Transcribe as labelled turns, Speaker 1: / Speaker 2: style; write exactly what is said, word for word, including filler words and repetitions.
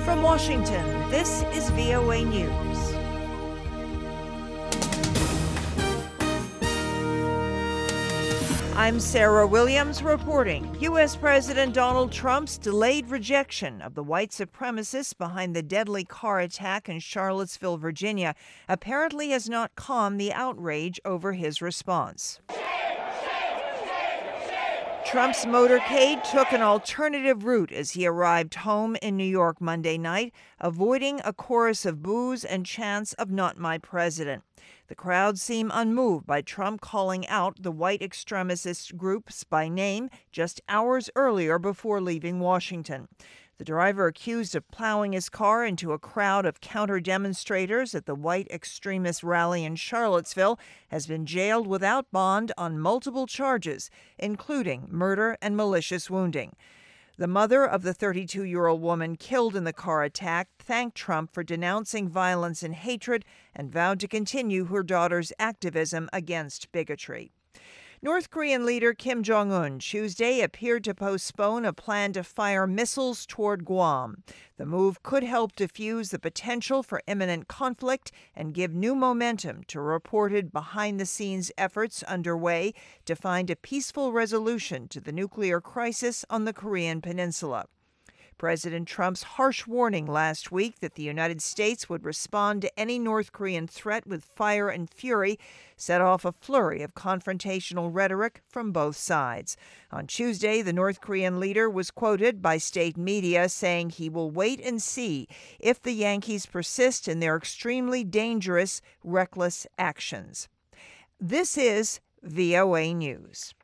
Speaker 1: From Washington, this is V O A News. I'm Sarah Williams reporting. U S. President Donald Trump's delayed rejection of the white supremacists behind the deadly car attack in Charlottesville, Virginia, apparently has not calmed the outrage over his response. Trump's motorcade took an alternative route as he arrived home in New York Monday night, avoiding a chorus of boos and chants of "Not My President." The crowd seemed unmoved by Trump calling out the white extremist groups by name just hours earlier before leaving Washington. The driver, accused of plowing his car into a crowd of counter-demonstrators at the white extremist rally in Charlottesville, has been jailed without bond on multiple charges, including murder and malicious wounding. The mother of the thirty-two-year-old woman killed in the car attack thanked Trump for denouncing violence and hatred and vowed to continue her daughter's activism against bigotry. North Korean leader Kim Jong-un Tuesday appeared to postpone a plan to fire missiles toward Guam. The move could help defuse the potential for imminent conflict and give new momentum to reported behind-the-scenes efforts underway to find a peaceful resolution to the nuclear crisis on the Korean peninsula. President Trump's harsh warning last week that the United States would respond to any North Korean threat with fire and fury set off a flurry of confrontational rhetoric from both sides. On Tuesday, the North Korean leader was quoted by state media saying he will wait and see if the Yankees persist in their extremely dangerous, reckless actions. This is V O A News.